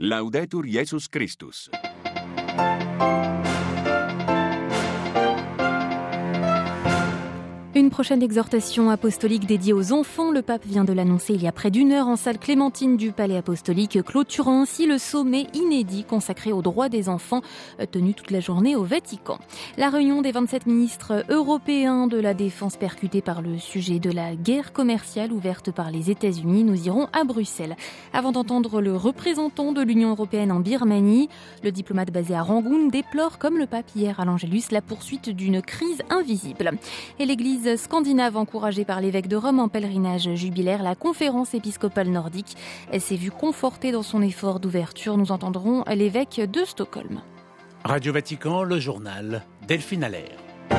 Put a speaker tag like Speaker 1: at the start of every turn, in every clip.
Speaker 1: Laudetur Jesus Christus.
Speaker 2: Une prochaine exhortation apostolique dédiée aux enfants. Le pape vient de l'annoncer il y a près d'une heure en salle Clémentine du Palais apostolique, clôturant ainsi le sommet inédit consacré aux droits des enfants, tenu toute la journée au Vatican. La réunion des 27 ministres européens de la Défense percutée par le sujet de la guerre commerciale ouverte par les États-Unis. Nous irons à Bruxelles. Avant d'entendre le représentant de l'Union européenne en Birmanie, le diplomate basé à Rangoon déplore, comme le pape hier à l'Angélus, la poursuite d'une crise invisible. Et l'Église scandinave encouragée par l'évêque de Rome en pèlerinage jubilaire, la conférence épiscopale nordique, elle s'est vue confortée dans son effort d'ouverture. Nous entendrons l'évêque de Stockholm.
Speaker 3: Radio Vatican, le journal, Delphine Allaire.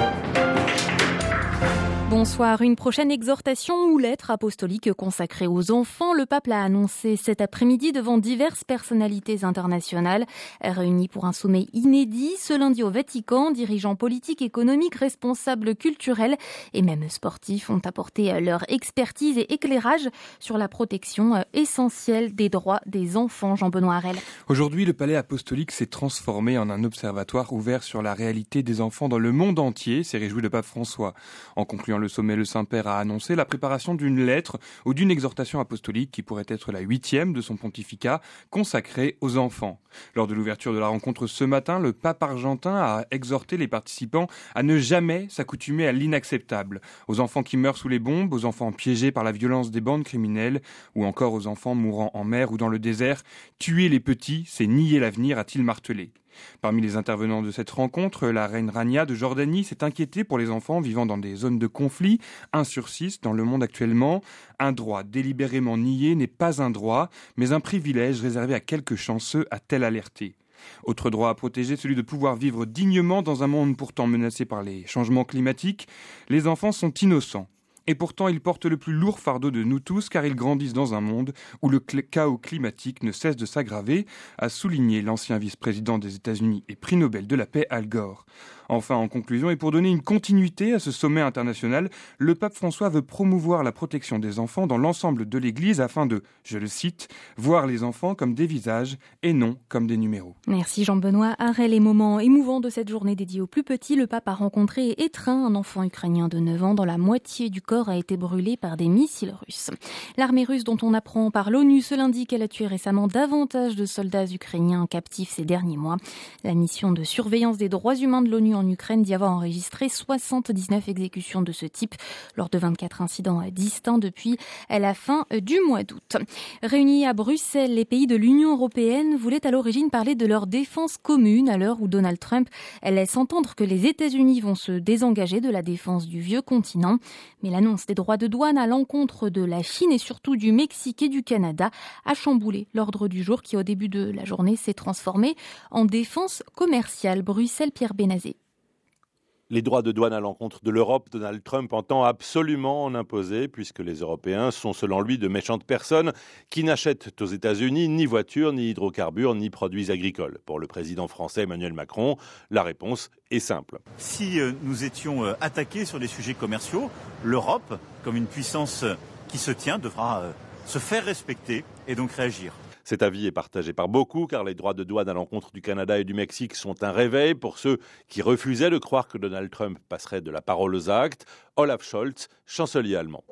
Speaker 2: Bonsoir. Une prochaine exhortation ou lettre apostolique consacrée aux enfants. Le pape l'a annoncé cet après-midi devant diverses personnalités internationales réunies pour un sommet inédit ce lundi au Vatican. Dirigeants politiques, économiques, responsables culturels et même sportifs ont apporté leur expertise et éclairage sur la protection essentielle des droits des enfants. Jean-Benoît Harel.
Speaker 4: Aujourd'hui, le Palais apostolique s'est transformé en un observatoire ouvert sur la réalité des enfants dans le monde entier, s'est réjoui le pape François. En concluant le sommet, le Saint-Père a annoncé la préparation d'une lettre ou d'une exhortation apostolique qui pourrait être la 8e de son pontificat consacrée aux enfants. Lors de l'ouverture de la rencontre ce matin, le pape argentin a exhorté les participants à ne jamais s'accoutumer à l'inacceptable. Aux enfants qui meurent sous les bombes, aux enfants piégés par la violence des bandes criminelles ou encore aux enfants mourant en mer ou dans le désert. Tuer les petits, c'est nier l'avenir, a-t-il martelé. Parmi les intervenants de cette rencontre, la reine Rania de Jordanie s'est inquiétée pour les enfants vivant dans des zones de conflit. 1 sur 6 dans le monde actuellement. Un droit délibérément nié n'est pas un droit, mais un privilège réservé à quelques chanceux, a-t-elle alerté. Autre droit à protéger, celui de pouvoir vivre dignement dans un monde pourtant menacé par les changements climatiques. Les enfants sont innocents. Et pourtant, ils portent le plus lourd fardeau de nous tous, car ils grandissent dans un monde où le chaos climatique ne cesse de s'aggraver, a souligné l'ancien vice-président des États-Unis et prix Nobel de la paix Al Gore. Enfin, en conclusion, et pour donner une continuité à ce sommet international, le pape François veut promouvoir la protection des enfants dans l'ensemble de l'Église afin de, je le cite, voir les enfants comme des visages et non comme des numéros.
Speaker 2: Merci Jean-Benoît Harel. Les moments émouvants de cette journée dédiée aux plus petits, le pape a rencontré et étreint un enfant ukrainien de 9 ans dont la moitié du corps a été brûlé par des missiles russes. L'armée russe, dont on apprend par l'ONU ce lundi qu'elle a tué récemment davantage de soldats ukrainiens captifs ces derniers mois. La mission de surveillance des droits humains de l'ONU en Ukraine dit avoir enregistré 79 exécutions de ce type lors de 24 incidents distincts depuis la fin du mois d'août. Réunis à Bruxelles, les pays de l'Union européenne voulaient à l'origine parler de leur défense commune à l'heure où Donald Trump laisse entendre que les États-Unis vont se désengager de la défense du vieux continent. Mais l'annonce des droits de douane à l'encontre de la Chine et surtout du Mexique et du Canada a chamboulé l'ordre du jour qui, au début de la journée, s'est transformé en défense commerciale. Bruxelles, Pierre Benazé.
Speaker 5: Les droits de douane à l'encontre de l'Europe, Donald Trump entend absolument en imposer, puisque les Européens sont, selon lui, de méchantes personnes qui n'achètent aux États-Unis ni voitures, ni hydrocarbures, ni produits agricoles. Pour le président français Emmanuel Macron, la réponse est simple.
Speaker 6: Si nous étions attaqués sur des sujets commerciaux, l'Europe, comme une puissance qui se tient, devra se faire respecter et donc réagir.
Speaker 5: Cet avis est partagé par beaucoup, car les droits de douane à l'encontre du Canada et du Mexique sont un réveil pour ceux qui refusaient de croire que Donald Trump passerait de la parole aux actes. Olaf Scholz, chancelier allemand.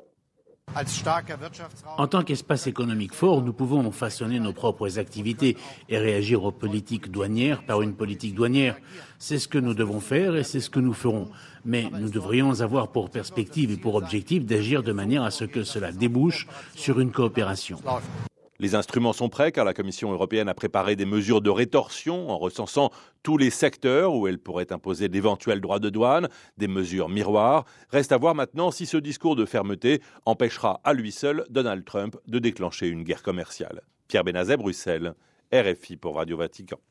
Speaker 3: En tant qu'espace économique fort, nous pouvons façonner nos propres activités et réagir aux politiques douanières par une politique douanière. C'est ce que nous devons faire et c'est ce que nous ferons. Mais nous devrions avoir pour perspective et pour objectif d'agir de manière à ce que cela débouche sur une coopération.
Speaker 5: Les instruments sont prêts car la Commission européenne a préparé des mesures de rétorsion en recensant tous les secteurs où elle pourrait imposer d'éventuels droits de douane, des mesures miroirs. Reste à voir maintenant si ce discours de fermeté empêchera à lui seul Donald Trump de déclencher une guerre commerciale. Pierre Benazet, Bruxelles, RFI pour Radio Vatican.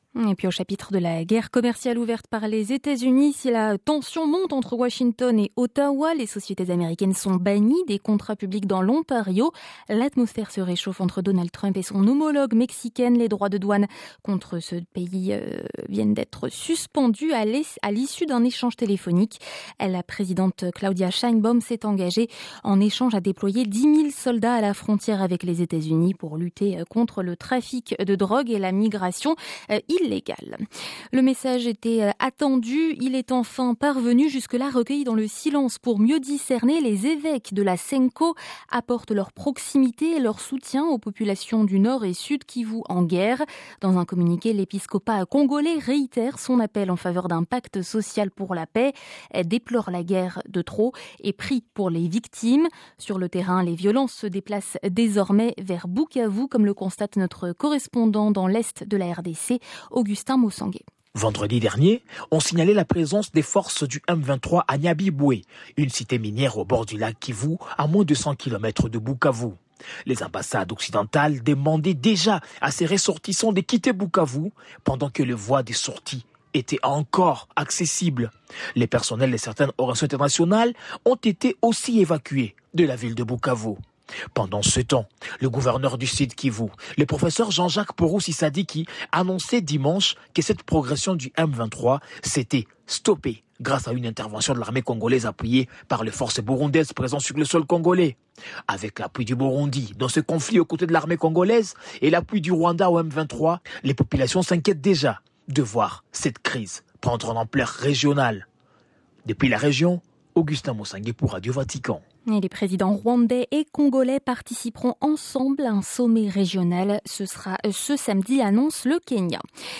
Speaker 2: Et puis au chapitre de la guerre commerciale ouverte par les États-Unis, si la tension monte entre Washington et Ottawa, les sociétés américaines sont bannies des contrats publics dans l'Ontario. L'atmosphère se réchauffe entre Donald Trump et son homologue mexicaine. Les droits de douane contre ce pays viennent d'être suspendus à l'issue d'un échange téléphonique. La présidente Claudia Sheinbaum s'est engagée en échange à déployer 10 000 soldats à la frontière avec les États-Unis pour lutter contre le trafic de drogue et la migration illégale. Le message était attendu, il est enfin parvenu, jusque-là recueilli dans le silence pour mieux discerner. Les évêques de la Senko apportent leur proximité et leur soutien aux populations du Nord et Sud Kivu en guerre. Dans un communiqué, l'épiscopat congolais réitère son appel en faveur d'un pacte social pour la paix, déplore la guerre de trop et prie pour les victimes. Sur le terrain, les violences se déplacent désormais vers Bukavu, comme le constate notre correspondant dans l'Est de la RDC, Augustin Moussangué.
Speaker 7: Vendredi dernier, on signalait la présence des forces du M23 à Nyabibwe, une cité minière au bord du lac Kivu, à moins de 100 km de Bukavu. Les ambassades occidentales demandaient déjà à ces ressortissants de quitter Bukavu, pendant que les voies des sorties étaient encore accessibles. Les personnels de certaines organisations internationales ont été aussi évacués de la ville de Bukavu. Pendant ce temps, le gouverneur du Sud Kivu, le professeur Jean-Jacques Poroussi Sadiki, annonçait dimanche que cette progression du M23 s'était stoppée grâce à une intervention de l'armée congolaise appuyée par les forces burundaises présentes sur le sol congolais. Avec l'appui du Burundi dans ce conflit aux côtés de l'armée congolaise et l'appui du Rwanda au M23, les populations s'inquiètent déjà de voir cette crise prendre une ampleur régionale. Depuis la région, Augustin Moussangué pour Radio Vatican.
Speaker 2: Et les présidents rwandais et congolais participeront ensemble à un sommet régional. Ce sera ce samedi, annonce le Kenya.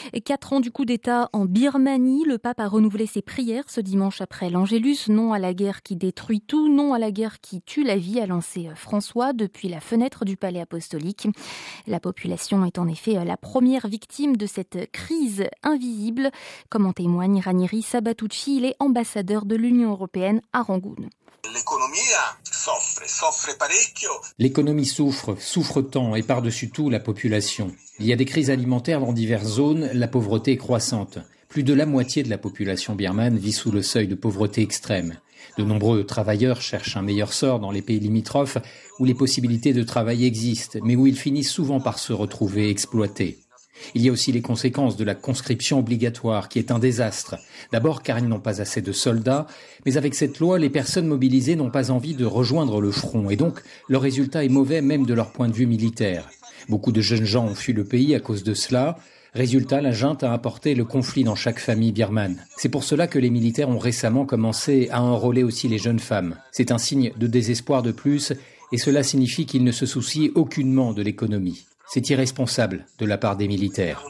Speaker 2: 4 ans du coup d'État en Birmanie. Le pape a renouvelé ses prières ce dimanche après l'Angélus. Non à la guerre qui détruit tout, non à la guerre qui tue la vie, a lancé François depuis la fenêtre du palais apostolique. La population est en effet la première victime de cette crise invisible, comme en témoigne Ranieri Sabatucci, il est ambassadeur de l'Union européenne à Rangoon.
Speaker 8: L'économie souffre tant et par-dessus tout la population. Il y a des crises alimentaires dans diverses zones, la pauvreté est croissante. Plus de la moitié de la population birmane vit sous le seuil de pauvreté extrême. De nombreux travailleurs cherchent un meilleur sort dans les pays limitrophes où les possibilités de travail existent, mais où ils finissent souvent par se retrouver exploités. Il y a aussi les conséquences de la conscription obligatoire qui est un désastre. D'abord car ils n'ont pas assez de soldats, mais avec cette loi, les personnes mobilisées n'ont pas envie de rejoindre le front et donc le résultat est mauvais même de leur point de vue militaire. Beaucoup de jeunes gens ont fui le pays à cause de cela. Résultat, la junte a apporté le conflit dans chaque famille birmane. C'est pour cela que les militaires ont récemment commencé à enrôler aussi les jeunes femmes. C'est un signe de désespoir de plus et cela signifie qu'ils ne se soucient aucunement de l'économie. C'est irresponsable de la part des militaires.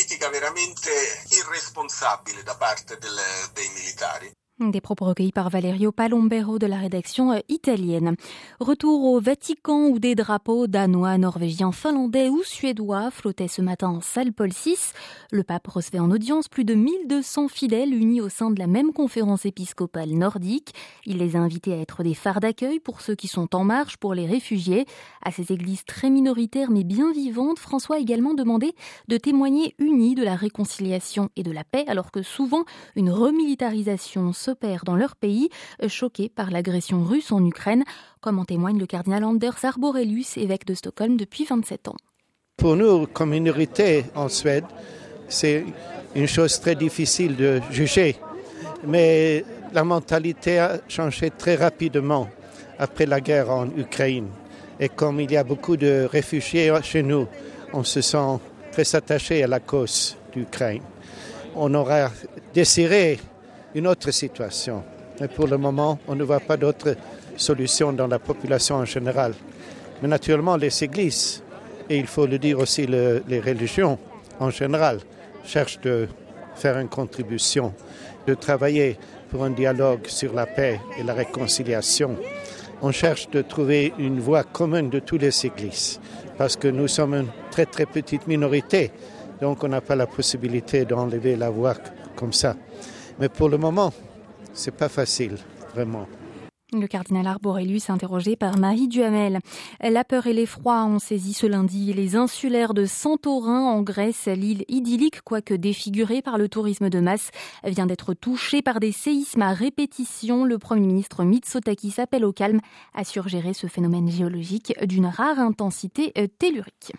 Speaker 2: Des propos recueillis par Valerio Palombero de la rédaction italienne. Retour au Vatican où des drapeaux danois, norvégiens, finlandais ou suédois flottaient ce matin en salle Paul VI. Le pape recevait en audience plus de 1200 fidèles unis au sein de la même conférence épiscopale nordique. Il les a invités à être des phares d'accueil pour ceux qui sont en marche pour les réfugiés. À ces églises très minoritaires mais bien vivantes, François a également demandé de témoigner unis de la réconciliation et de la paix alors que souvent une remilitarisation s'opère dans leur pays, choqués par l'agression russe en Ukraine, comme en témoigne le cardinal Anders Arborelius, évêque de Stockholm depuis 27 ans.
Speaker 9: Pour nous, comme minorité en Suède, c'est une chose très difficile de juger. Mais la mentalité a changé très rapidement après la guerre en Ukraine. Et comme il y a beaucoup de réfugiés chez nous, on se sent très attaché à la cause d'Ukraine. On aura désiré une autre situation. Mais pour le moment, on ne voit pas d'autre solution dans la population en général. Mais naturellement, les églises, et il faut le dire aussi les religions en général, cherchent de faire une contribution, de travailler pour un dialogue sur la paix et la réconciliation. On cherche de trouver une voie commune de toutes les églises, parce que nous sommes une très très petite minorité, donc on n'a pas la possibilité d'enlever la voix comme ça. Mais pour le moment, c'est pas facile, vraiment.
Speaker 2: Le cardinal Arborelius interrogé par Marie Duhamel. La peur et l'effroi ont saisi ce lundi les insulaires de Santorin en Grèce. L'île idyllique, quoique défigurée par le tourisme de masse, vient d'être touchée par des séismes à répétition. Le Premier ministre Mitsotakis appelle au calme, à surgérer ce phénomène géologique d'une rare intensité tellurique.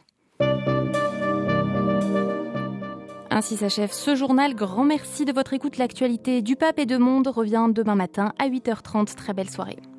Speaker 2: Ainsi s'achève ce journal. Grand merci de votre écoute. L'actualité du Pape et de Monde revient demain matin à 8h30. Très belle soirée.